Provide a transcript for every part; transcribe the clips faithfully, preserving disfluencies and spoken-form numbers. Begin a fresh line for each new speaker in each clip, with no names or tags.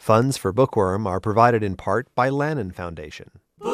Funds for Bookworm are provided in part by Lannan Foundation.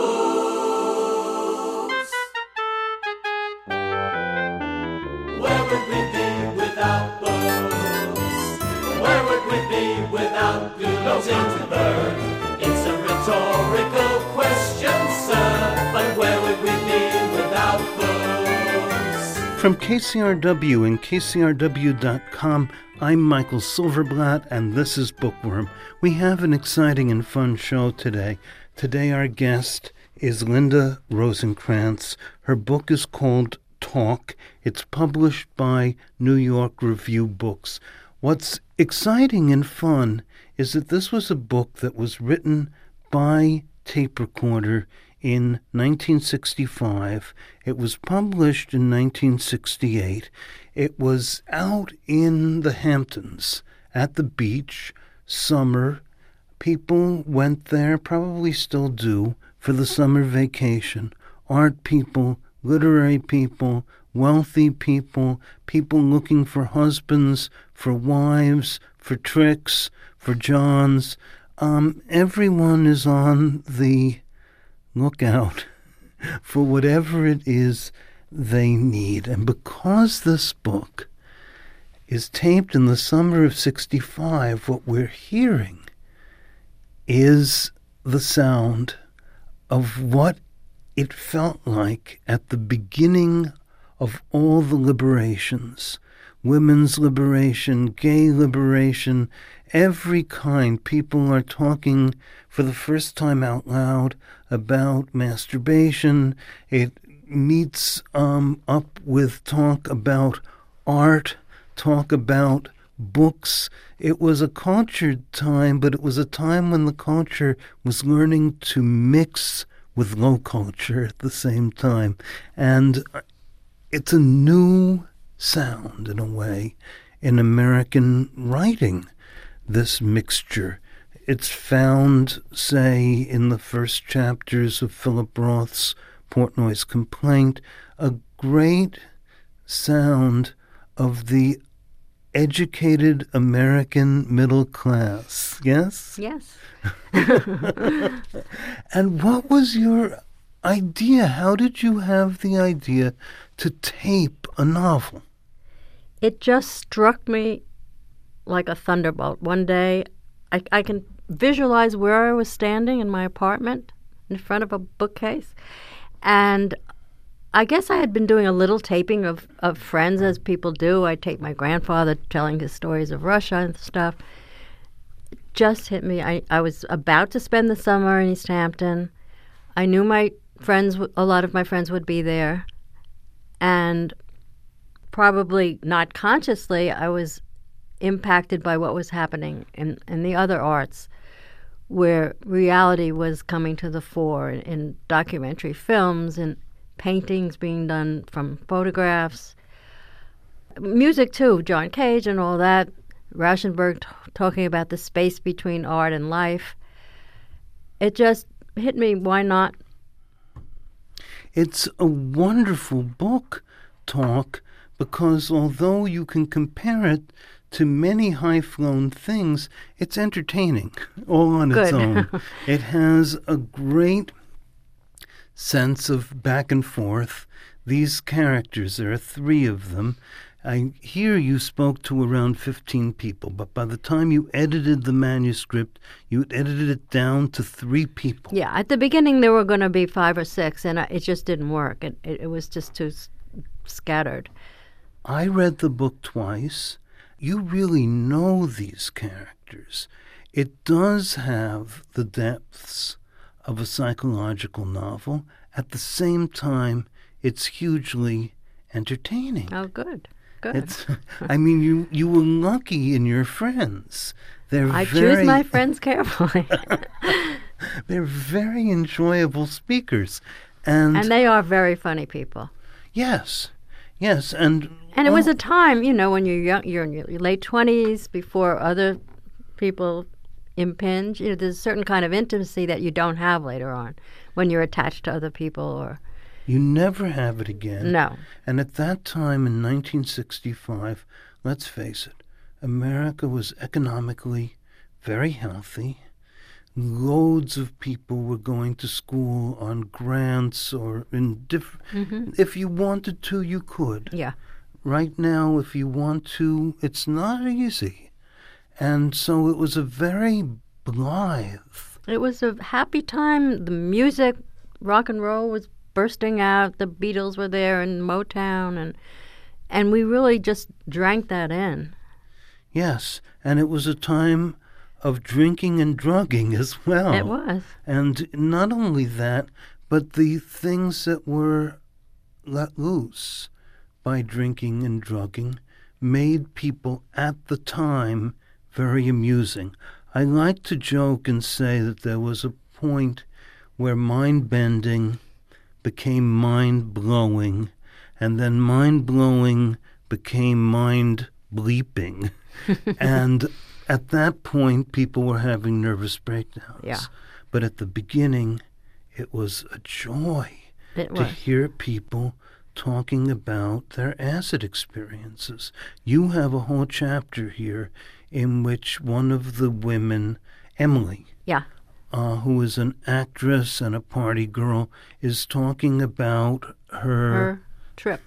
Where would we be without books? Where would we be without gloating to learn? It's a rhetorical question, sir, but where would we be without books?
From K C R W and K C R W dot com, I'm Michael Silverblatt, and this is Bookworm. We have an exciting and fun show today. Today our guest is Linda Rosenkrantz. Her book is called Talk. It's published by New York Review Books. What's exciting and fun is that this was a book that was written by tape recorder in nineteen sixty-five. It was published in nineteen sixty-eight. It was out in the Hamptons at the beach, summer. People went there, probably still do, for the summer vacation. Art people, literary people, wealthy people, people looking for husbands, for wives, for tricks, for Johns. Um, everyone is on the lookout for whatever it is they need. And because this book is taped in the summer of sixty-five, what we're hearing is the sound of what it felt like at the beginning of all the liberations. Women's liberation, gay liberation, every kind. People are talking for the first time out loud about masturbation. It meets um, up with talk about art, talk about books. It was a cultured time, but it was a time when the culture was learning to mix with low culture at the same time. And it's a new sound, in a way, in American writing, this mixture. It's found, say, in the first chapters of Philip Roth's Portnoy's Complaint, a great sound of the educated American middle class. Yes?
Yes.
And what was your idea? How did you have the idea to tape a novel?
It just struck me like a thunderbolt. One day, I, I can visualize where I was standing in my apartment in front of a bookcase. And I guess I had been doing a little taping of, of friends, as people do. I taped my grandfather telling his stories of Russia and stuff. It just hit me. I, I was about to spend the summer in East Hampton. I knew my friends, a lot of my friends would be there. And probably not consciously, I was impacted by what was happening in, in the other arts, where reality was coming to the fore in, in documentary films and paintings being done from photographs. Music, too, John Cage and all that. Rauschenberg t- talking about the space between art and life. It just hit me, why not?
It's a wonderful book, Talk, because although you can compare it to many high-flown things, it's entertaining all on its
Good.
own. It has a great sense of back and forth. These characters, there are three of them. I hear you spoke to around fifteen people, but by the time you edited the manuscript, you edited it down to three people.
Yeah, at the beginning there were going to be five or six, and it just didn't work. It, it, it was just too s- scattered.
I read the book twice. You really know these characters. It does have the depths of a psychological novel. At the same time, it's hugely entertaining.
Oh, good, good.
It's, I mean, you you were lucky in your friends. They're
I
very,
choose my friends carefully.
They're very enjoyable speakers. And,
And they are very funny people.
yes, yes. And,
And it was
oh,
a time, you know, when you're young, you're in your late twenties, before other people impinge. You know, there's a certain kind of intimacy that you don't have later on when you're attached to other people or...
you never have it again.
No.
And at that time in nineteen sixty-five, let's face it, America was economically very healthy. Loads of people were going to school on grants or in different...
Mm-hmm.
If you wanted to, you could.
Yeah.
Right now, if you want to, it's not easy. And so it was a very blithe.
It was a happy time. The music, rock and roll was bursting out. The Beatles were there and Motown, and and we really just drank that in.
Yes, and it was a time of drinking and drugging as well.
It was.
And not only that, but the things that were let loose by drinking and drugging made people at the time very amusing. I like to joke and say that there was a point where mind-bending became mind-blowing, and then mind-blowing became mind-bleeping. And at that point, people were having nervous breakdowns.
Yeah.
But at the beginning, it was a joy
It
to
was.
hear people talking about their acid experiences. You have a whole chapter here in which one of the women, Emily,
Yeah.
uh, who is an actress and a party girl, is talking about her...
Her trip.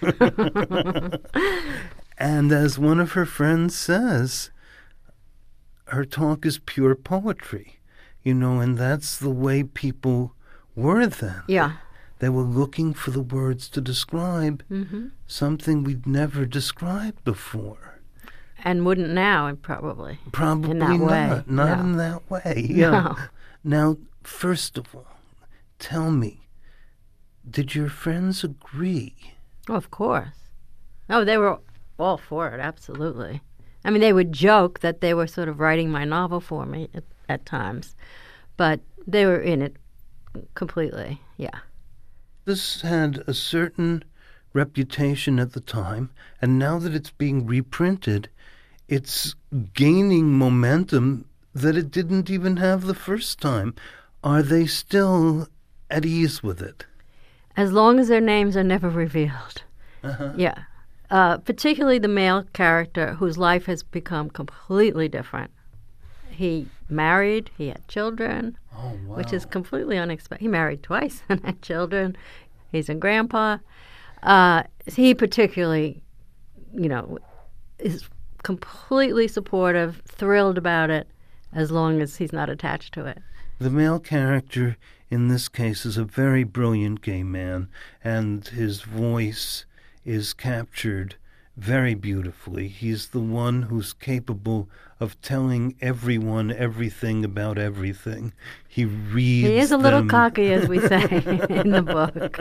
And as one of her friends says, her talk is pure poetry, you know, and that's the way people were then.
Yeah.
They were looking for the words to describe
Mm-hmm.
something we'd never described before.
And wouldn't now, probably.
Probably
In that way,
not. Not
no.
in that way. Yeah.
No.
Now, first of all, tell me, did your friends agree?
Oh, of course. Oh, they were all for it, absolutely. I mean, they would joke that they were sort of writing my novel for me at, at times, but they were in it completely, yeah.
This had a certain reputation at the time, and now that it's being reprinted, it's gaining momentum that it didn't even have the first time. Are they still at ease with it?
As long as their names are never revealed.
Uh-huh.
Yeah. Uh, particularly the male character whose life has become completely different. He married, he had children,
Oh, wow.
which is completely unexpected. He married twice and had children. He's a grandpa. Uh, he particularly, you know, is completely supportive, thrilled about it, as long as he's not attached to it.
The male character in this case is a very brilliant gay man, and his voice is captured very beautifully. He's the one who's capable of telling everyone everything about everything. He reads
He is a little
them.
cocky, as we say in the book.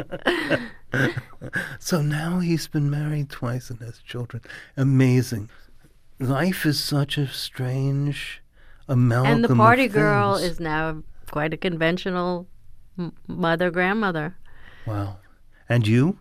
So now he's been married twice and has children. Amazing. Life is such a strange amalgam
And the party
of
girl
things.
is now quite a conventional m- mother, grandmother.
Wow. And you?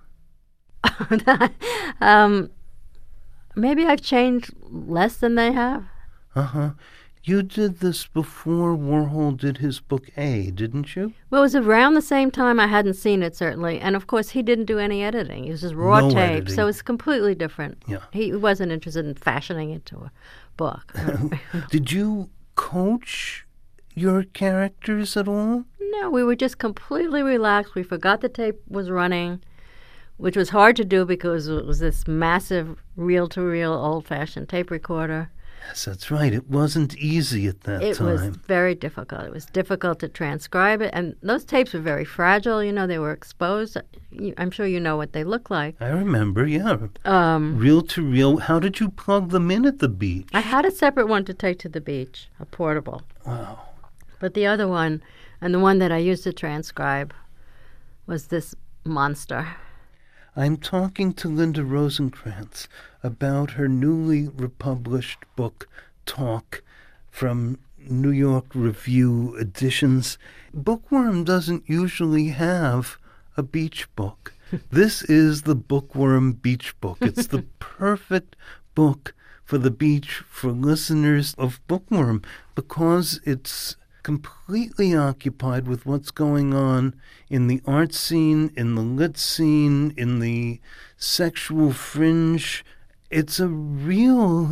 um, maybe I've changed less than they have.
Uh-huh. You did this before Warhol did his book A, didn't you?
Well, it was around the same time. I hadn't seen it, certainly. And, of course, he didn't do any editing. It was just raw
No
tape,
editing.
so it's completely different.
Yeah.
He wasn't interested in fashioning it to a book.
Did you coach your characters at all?
No, we were just completely relaxed. We forgot the tape was running, which was hard to do because it was this massive reel-to-reel old-fashioned tape recorder.
Yes, that's right. It wasn't easy at that
It
time.
was very difficult. It was difficult to transcribe it. And those tapes were very fragile. You know, they were exposed. You- I'm sure you know what they look like.
I remember, yeah.
Um,
Reel to reel. How did you plug them in at the beach?
I had a separate one to take to the beach, a portable.
Wow.
But the other one, and the one that I used to transcribe, was this monster.
I'm talking to Linda Rosenkrantz about her newly republished book, Talk, from New York Review Editions. Bookworm doesn't usually have a beach book. This is the Bookworm Beach Book. It's the perfect book for the beach for listeners of Bookworm because it's completely occupied with what's going on in the art scene, in the lit scene, in the sexual fringe. It's a real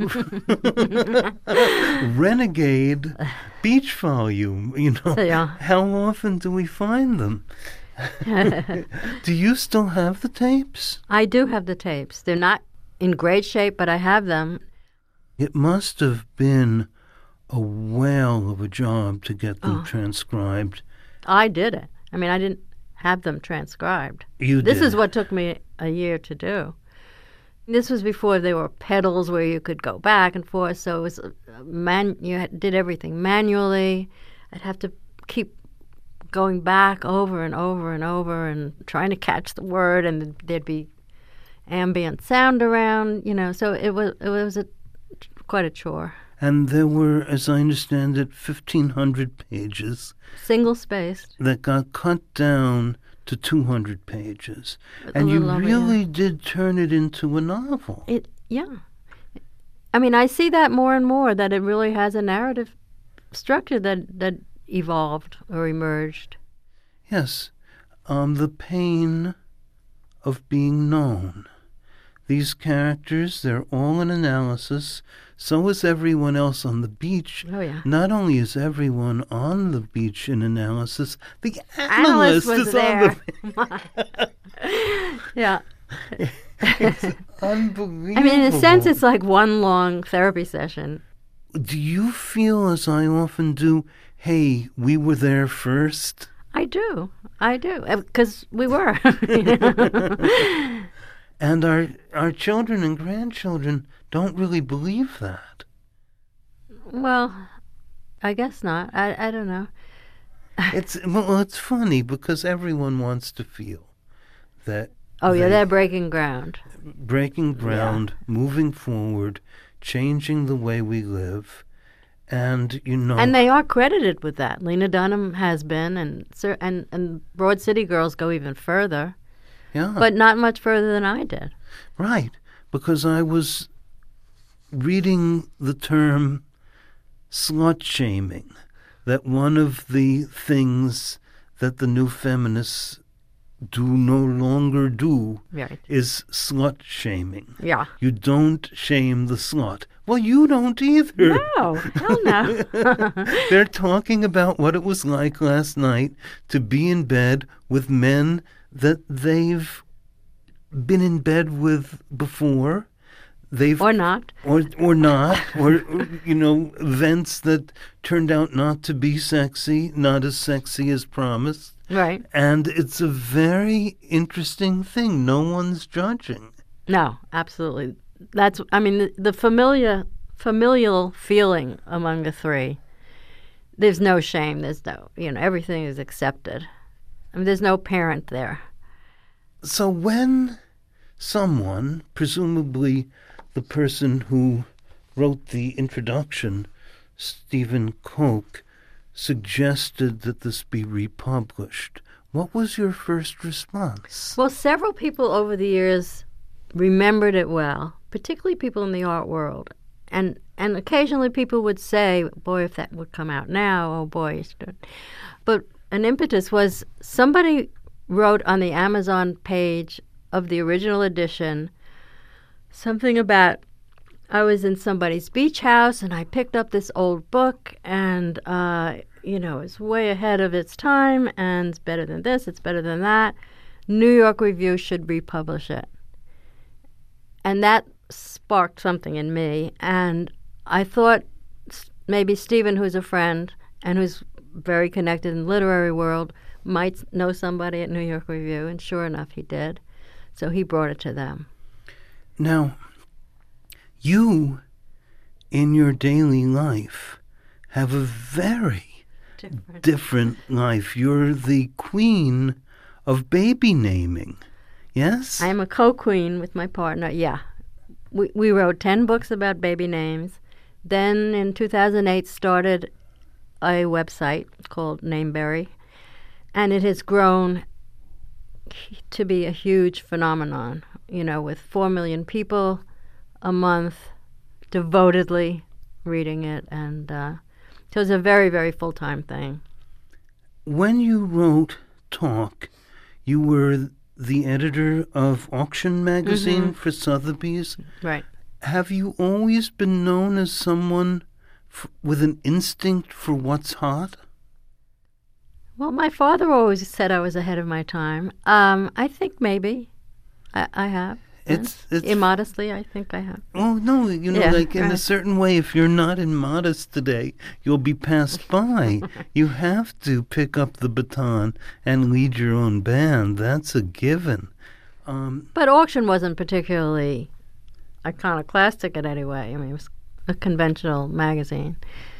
Renegade Beach volume. You know,
Yeah.
how often do we find them? Do you still have the tapes?
I do have the tapes. They're not in great shape, but I have them.
It must have been a whale of a job to get them
Oh.
transcribed.
I did it. I mean, I didn't have them transcribed.
You
This
did.
is what took me a year to do. This was before there were pedals where you could go back and forth, so it was uh, man. You had, did everything manually. I'd have to keep going back over and over and over and trying to catch the word, and there'd be ambient sound around, you know. So it was it was a quite a chore.
And there were, as I understand it, fifteen hundred pages
Single spaced.
that got cut down to two hundred pages.
A
And you
little over,
really
yeah.
did turn it into a novel.
It yeah. I mean, I see that more and more, that it really has a narrative structure that that evolved or emerged.
Yes, um, the pain of being known. These characters, they're all in analysis. So is everyone else on the beach.
Oh, yeah.
Not only is everyone on the beach in analysis, the
Analyst
analyst,
was
is
there.
on the
Yeah.
It's unbelievable.
I mean, in a sense, it's like one long therapy session.
Do you feel, as I often do, hey, we were there first?
I do. I do. Because we were.
And our our children and grandchildren don't really believe that.
Well, I guess not. I, I don't know.
It's well, it's funny because everyone wants to feel that
Oh, yeah,
they-
they're breaking ground.
breaking ground, moving forward, changing the way we live, and you know,
And they are credited with that. Lena Dunham has been, and cer- and, and Broad City Girls go even further,
yeah,
but not much further than I did.
right, because I was reading the term slut shaming, that one of the things that the new feminists do no longer do
Right.
is slut shaming.
Yeah.
You don't shame the slut. Well, you don't either.
No, hell no.
They're talking about what it was like last night to be in bed with men that they've been in bed with before. They've
Or not.
or or not, or you know, events that turned out not to be sexy, not as sexy as promised.
Right.
And it's a very interesting thing. No one's judging.
No, absolutely. That's, I mean, the, the familiar, familial feeling among the three, there's no shame. There's no, you know, everything is accepted. I mean, there's no parent there.
So when someone, presumably the person who wrote the introduction, Stephen Koch, suggested that this be republished, what was your first response?
Well, several people over the years remembered it well, particularly people in the art world. And and occasionally people would say, boy, if that would come out now, oh boy. you should." But an impetus was somebody wrote on the Amazon page of the original edition something about, I was in somebody's beach house and I picked up this old book and, uh, you know, it's way ahead of its time and it's better than this, it's better than that. New York Review should republish it. And that sparked something in me. And I thought s- maybe Stephen, who's a friend and who's very connected in the literary world, might know somebody at New York Review. And sure enough, he did. So he brought it to them.
Now, you, in your daily life, have a very
Different.
different life. You're the queen of baby naming, yes?
I am a co-queen with my partner, yeah. We, we wrote ten books about baby names. Then in two thousand eight started a website called Nameberry. And it has grown to be a huge phenomenon, you know, with four million people a month devotedly reading it. And uh, so it's a very, very full-time thing.
When you wrote Talk, you were the editor of Auction magazine for Sotheby's.
Right.
have you always been known as someone f- with an instinct for what's hot?
Well, my father always said I was ahead of my time. Um, I think maybe I, I have.
It's, it's
Immodestly, I think I have.
Oh, no, you know,
Yeah,
like in
right.
a certain way, if you're not immodest today, you'll be passed by. You have to pick up the baton and lead your own band. That's a given. Um,
But Auction wasn't particularly iconoclastic in any way. I mean, it was a conventional magazine.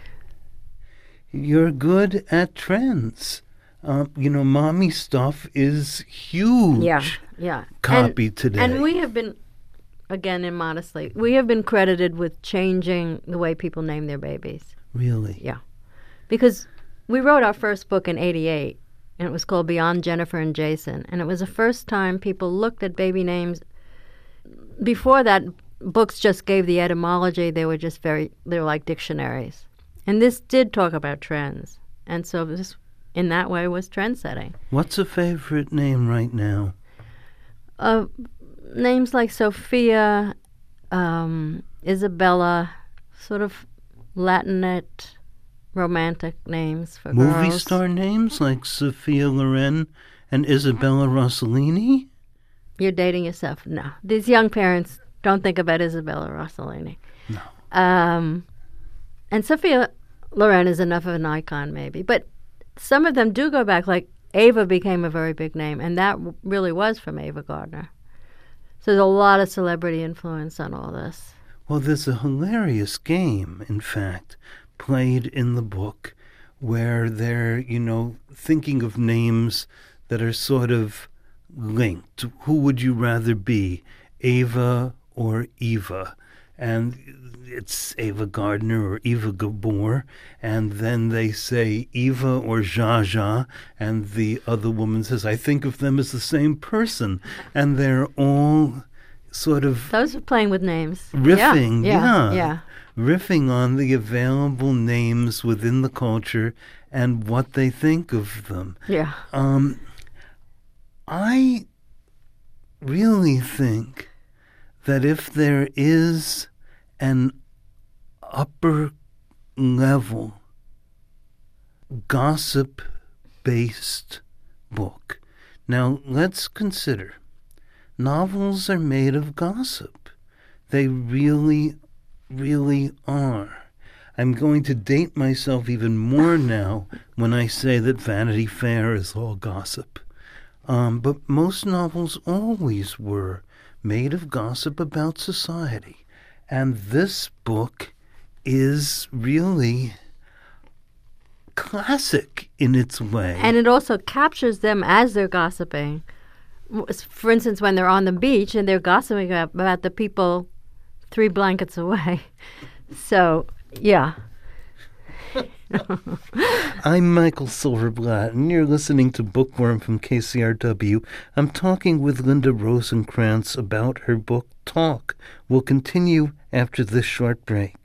you're good at trends. Um, you know, mommy stuff is huge.
Yeah, yeah.
Copy
and,
today.
And we have been, again, immodestly, we have been credited with changing the way people name their babies.
Really?
Yeah. Because we wrote our first book in eighty-eight, and it was called Beyond Jennifer and Jason. And it was the first time people looked at baby names. Before that, books just gave the etymology. They were just very, they were like dictionaries. And this did talk about trends. And so this, in that way, was trend setting.
What's a favorite name right now?
Uh, names like Sophia, um, Isabella, sort of Latinette, romantic names for
Movie
girls.
star names like Sophia Loren and Isabella Rossellini?
You're dating yourself. No. These young parents don't think about Isabella Rossellini.
No.
Um, and Sophia Loren is enough of an icon, maybe. But some of them do go back, like Ava became a very big name, and that w- really was from Ava Gardner. So there's a lot of celebrity influence on all this.
Well, there's a hilarious game, in fact, played in the book where they're, you know, thinking of names that are sort of linked. Who would you rather be, Ava or Eva? And it's Ava Gardner or Eva Gabor, and then they say Eva or Zsa, and the other woman says, I think of them as the same person, and they're all sort of
Those are playing with names.
riffing,
yeah,
yeah,
yeah.
riffing on the available names within the culture and what they think of them.
Yeah.
Um, I really think that if there is an upper level gossip-based book. Now, let's consider novels are made of gossip. They really, really are. I'm going to date myself even more now when I say that Vanity Fair is all gossip. Um, but most novels always were made of gossip about society. And this book is really classic in its way.
And it also captures them as they're gossiping. W- For instance, when they're on the beach and they're gossiping about, about the people three blankets away. So, yeah.
I'm Michael Silverblatt, and you're listening to Bookworm from K C R W. I'm talking with Linda Rosenkrantz about her book, Talk. We'll continue after this short break.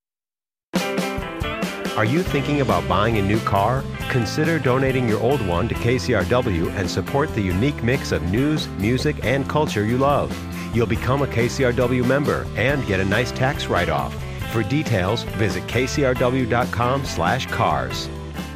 Are you thinking about buying a new car? Consider donating your old one to K C R W and support the unique mix of news, music, and culture you love. You'll become a K C R W member and get a nice tax write-off. For details, visit kcrw.com slash cars.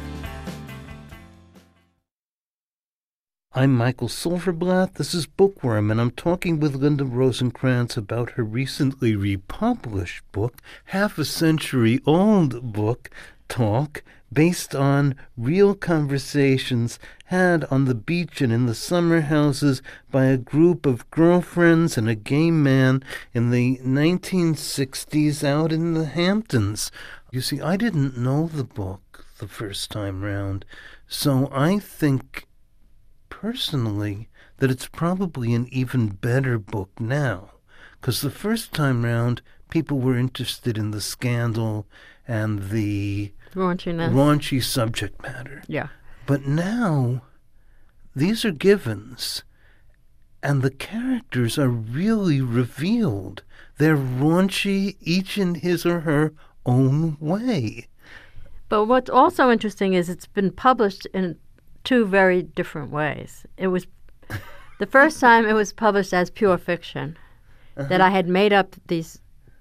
I'm Michael Silverblatt. This is Bookworm, and I'm talking with Linda Rosenkrantz about her recently republished book, half a century old book, Talk, based on real conversations had on the beach and in the summer houses by a group of girlfriends and a gay man in the nineteen sixties out in the Hamptons. You see, I didn't know the book the first time round, so I think personally that it's probably an even better book now, because the first time round people were interested in the scandal and the
Raunchiness.
raunchy subject matter.
Yeah.
But now these are givens, and the characters are really revealed. They're raunchy, each in his or her own way.
But what's also interesting is it's been published in two very different ways. It was the first time it was published as pure fiction, that I had made up these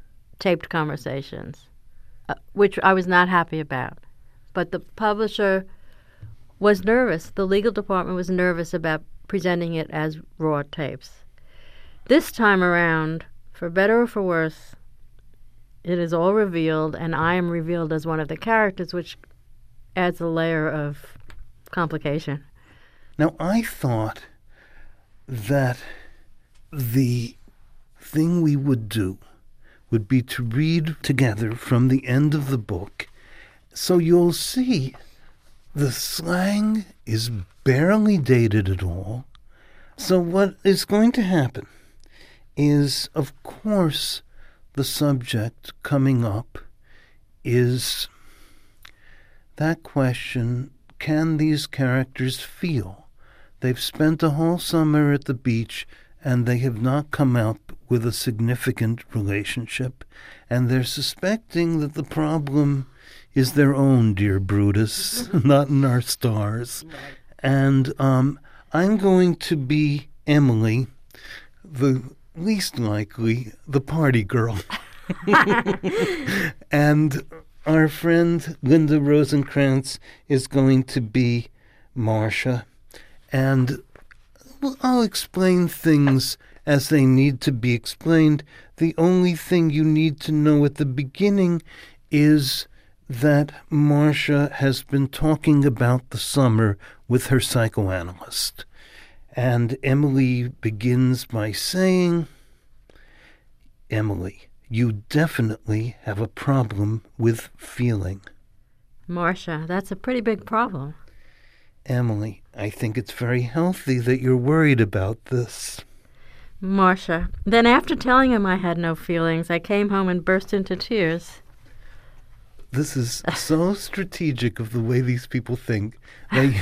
taped conversations, uh, which I was not happy about. But the publisher was nervous. The legal department was nervous about presenting it as raw tapes. This time around, for better or for worse, it is all revealed, and I am revealed as one of the characters, which adds a layer of complication.
Now, I thought that the thing we would do would be to read together from the end of the book, so you'll see the slang is barely dated at all. So what is going to happen is, of course, the subject coming up is that question, can these characters feel? They've spent a whole summer at the beach and they have not come out with a significant relationship, and they're suspecting that the problem is their own, dear Brutus, not in our stars. Right. And um, I'm going to be Emily, the least likely, the party girl. And our friend Linda Rosenkrantz is going to be Marcia. And well, I'll explain things as they need to be explained. The only thing you need to know at the beginning is that Marcia has been talking about the summer with her psychoanalyst. And Emily begins by saying, Emily, you definitely have a problem with feeling.
Marcia, that's a pretty big problem.
Emily, I think it's very healthy that you're worried about this.
Marcia, then after telling him I had no feelings, I came home and burst into tears.
This is so strategic of the way these people think. They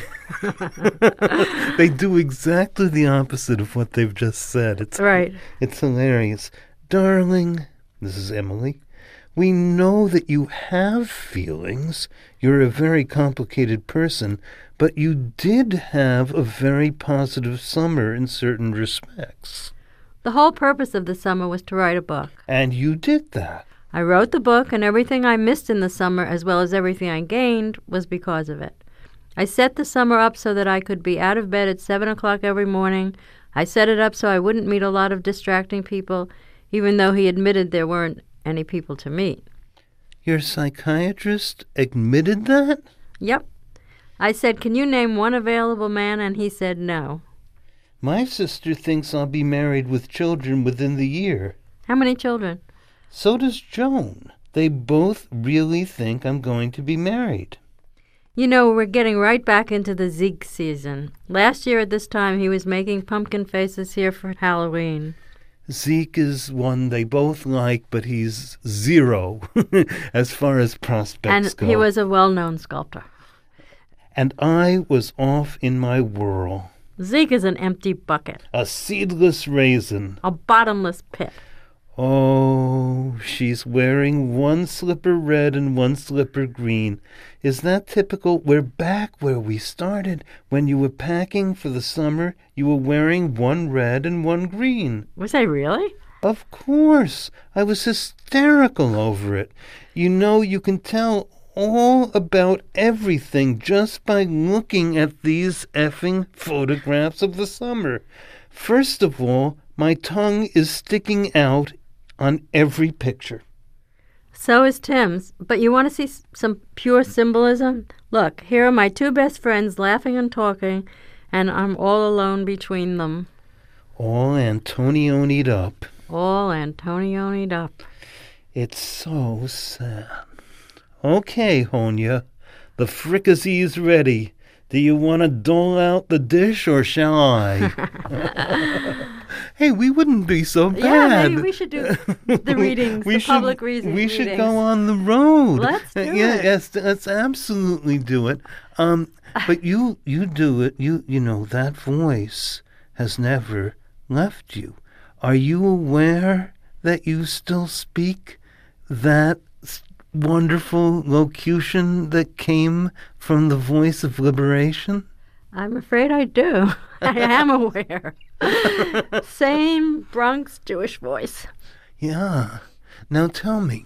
they do exactly the opposite of what they've just said. It's
right.
It's hilarious. Darling, this is Emily, we know that you have feelings. You're a very complicated person, but you did have a very positive summer in certain respects.
The whole purpose of the summer was to write a book.
And you did that.
I wrote the book, and everything I missed in the summer, as well as everything I gained, was because of it. I set the summer up so that I could be out of bed at seven o'clock every morning. I set it up so I wouldn't meet a lot of distracting people, even though he admitted there weren't any people to meet.
Your psychiatrist admitted that?
Yep. I said, can you name one available man? And he said no.
My sister thinks I'll be married with children within the year.
How many children?
So does Joan. They both really think I'm going to be married.
You know, we're getting right back into the Zeke season. Last year at this time, he was making pumpkin faces here for Halloween.
Zeke is one they both like, but he's zero as far as prospects
and
go.
And he was a well-known sculptor.
And I was off in my whirl.
Zeke is an empty bucket.
A seedless raisin.
A bottomless pit.
Oh, she's wearing one slipper red and one slipper green. Is that typical? We're back where we started. When you were packing for the summer, you were wearing one red and one green.
Was I really?
Of course. I was hysterical over it. You know, you can tell all about everything just by looking at these effing photographs of the summer. First of all, my tongue is sticking out on every picture.
So is Tim's. But you want to see s- some pure symbolism? Look, here are my two best friends laughing and talking, and I'm all alone between them.
All Antonioni'd up.
All Antonioni'd up.
It's so sad. Okay, Honya, the fricassee's ready. Do you want to dole out the dish, or shall I? Hey, we wouldn't be so bad.
Yeah, maybe we should do the readings,
we
the
should,
public readings.
We should go on the road.
Let's do
yeah,
it.
Yes, let's absolutely do it. Um, but you, you do it. You, you know, that voice has never left you. Are you aware that you still speak that wonderful locution that came from the voice of liberation?
I'm afraid I do. I am aware. Same Bronx Jewish voice.
Yeah. Now tell me,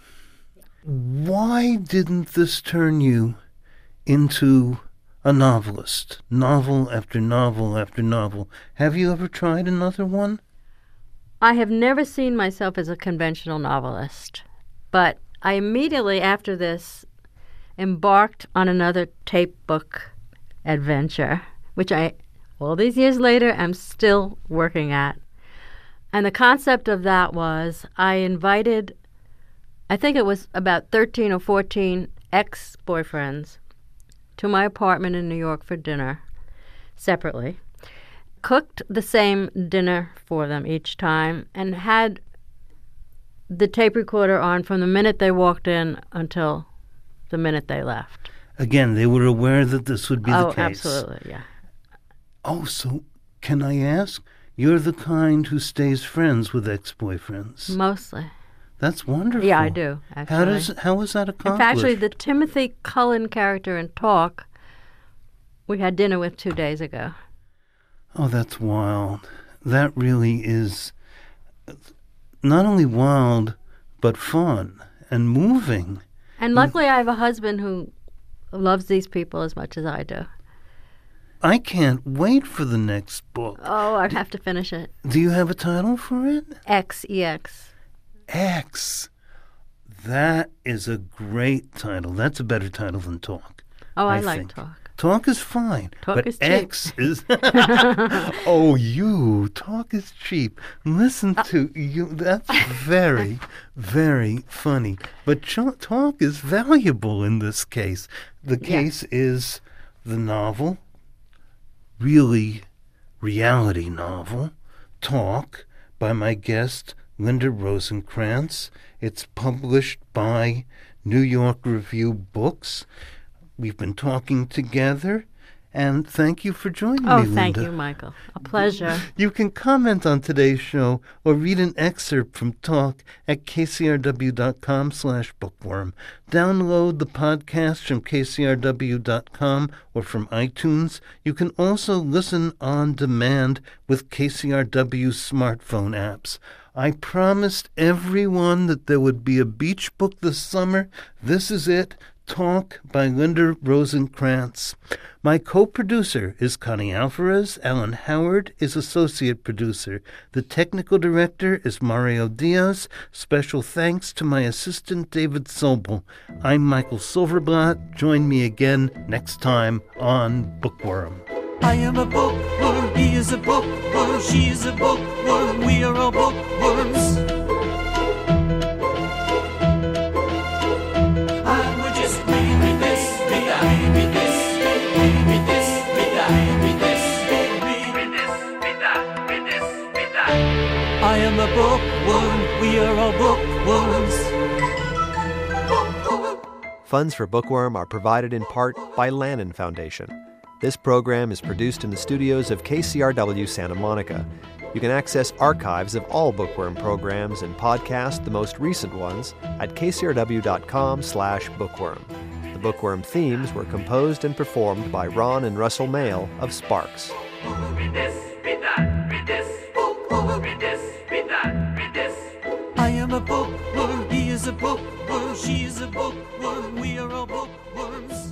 why didn't this turn you into a novelist? Novel after novel after novel. Have you ever tried another one?
I have never seen myself as a conventional novelist, but I immediately after this embarked on another tape book adventure, which I, all these years later, am still working at. And the concept of that was I invited, I think it was about thirteen or fourteen ex-boyfriends to my apartment in New York for dinner, separately, cooked the same dinner for them each time, and had the tape recorder on from the minute they walked in until the minute they left.
Again, they were aware that this would be
oh,
the case.
Oh, absolutely, yeah.
Oh, so can I ask? You're the kind who stays friends with ex-boyfriends.
Mostly.
That's wonderful.
Yeah, I do, actually.
How does how is that accomplished?
In fact, actually, the Timothy Cullen character in Talk, we had dinner with two days ago.
Oh, that's wild. That really is not only wild, but fun and moving.
And luckily, I have a husband who loves these people as much as I do.
I can't wait for the next book.
Oh, I have to finish it.
Do you have a title for it?
X, E X.
X. That is a great title. That's a better title than Talk.
Oh, I,
I
like
think.
Talk.
Talk is fine.
Talk
but
is cheap.
X is... Oh, you. Talk is cheap. Listen to you. That's very, very funny. But ch- Talk is valuable in this case. The case yeah. is the novel, really reality novel, Talk, by my guest, Linda Rosenkrantz. It's published by New York Review Books. We've been talking together, and thank you for joining
oh,
me, Linda.
Oh, thank you, Michael. A pleasure.
You can comment on today's show or read an excerpt from Talk at kcrw.com slash bookworm. Download the podcast from k c r w dot com or from iTunes. You can also listen on demand with K C R W smartphone apps. I promised everyone that there would be a beach book this summer. This is it. Talk by Linda Rosenkrantz. My co-producer is Connie Alvarez. Alan Howard is associate producer. The technical director is Mario Diaz. Special thanks to my assistant David Sobel. I'm Michael Silverblatt. Join me again next time on Bookworm.
I am a bookworm, he is a bookworm, she is a bookworm, we are all bookworms. And we're just read, read this, read that, read this, read, read this, read that, read this, read, read this, read that, read this, read that. I am a bookworm, we are all bookworms. Bookworm.
Funds for Bookworm are provided in part by Lannan Foundation. This program is produced in the studios of K C R W Santa Monica. You can access archives of all Bookworm programs and podcast the most recent ones at k c r w dot com slash bookworm. The Bookworm themes were composed and performed by Ron and Russell Mail of Sparks.
Read this, read that, read this, read this, read that, read this. I am a bookworm, he is a bookworm, she is a bookworm, we are all bookworms.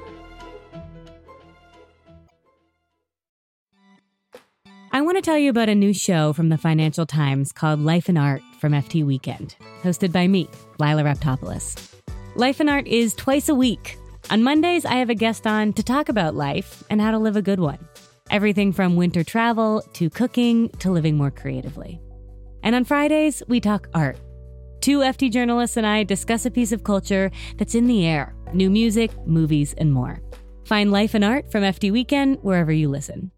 I want to tell you about a new show from the Financial Times called Life and Art from F T Weekend, hosted by me, Lila Raptopoulos. Life and Art is twice a week. On Mondays, I have a guest on to talk about life and how to live a good one. Everything from winter travel to cooking to living more creatively. And on Fridays, we talk art. Two F T journalists and I discuss a piece of culture that's in the air, new music, movies, and more. Find Life and Art from F T Weekend wherever you listen.